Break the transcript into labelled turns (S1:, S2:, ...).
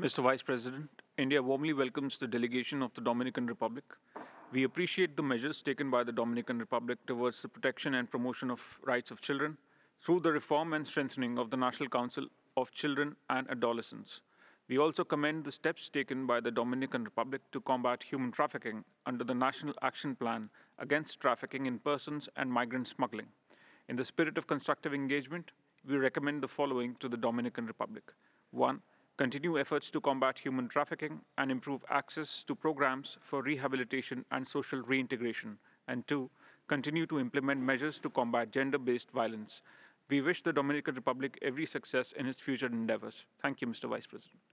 S1: Mr. Vice President, India warmly welcomes the delegation of the Dominican Republic. We appreciate the measures taken by the Dominican Republic towards the protection and promotion of rights of children through the reform and strengthening of the National Council of Children and Adolescents. We also commend the steps taken by the Dominican Republic to combat human trafficking under the National Action Plan against trafficking in persons and migrant smuggling. In the spirit of constructive engagement, we recommend the following to the Dominican Republic. 1. Continue efforts to combat human trafficking and improve access to programs for rehabilitation and social reintegration. And 2. Continue to implement measures to combat gender based violence. We wish the Dominican Republic every success in its future endeavors. Thank you, Mr. Vice President.